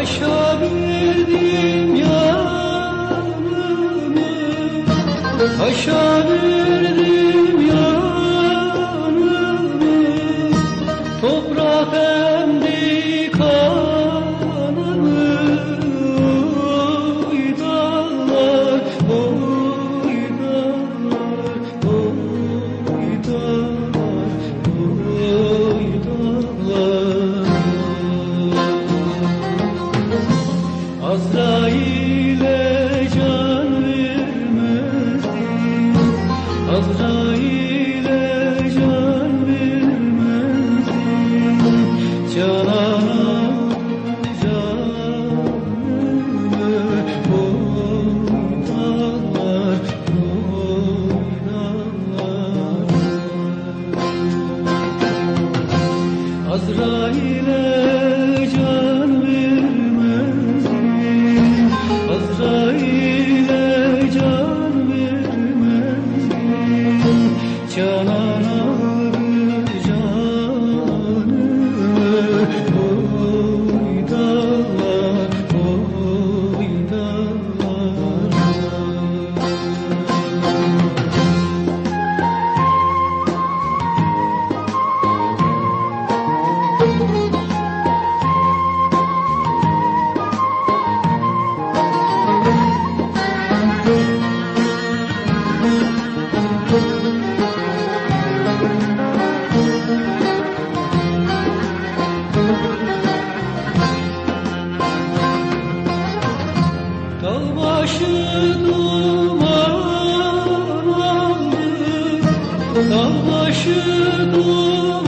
Aşabildim yanımı, aşabildim yanımı. Toprak emdi kanımı. Oy dağlar, oy dağlar, oy dağlar, oy dağlar. Azrail'e can vermezdim, Azrail'e can vermezdim. Canan'a canımı, oy dağlar, oy dağlar. Azrail'e can vermezdim, Azrail'e can vermezdim. Canan'a canımı, oy dağlar, oy dağlar. Dağbaşı duman aldı, dağbaşı duman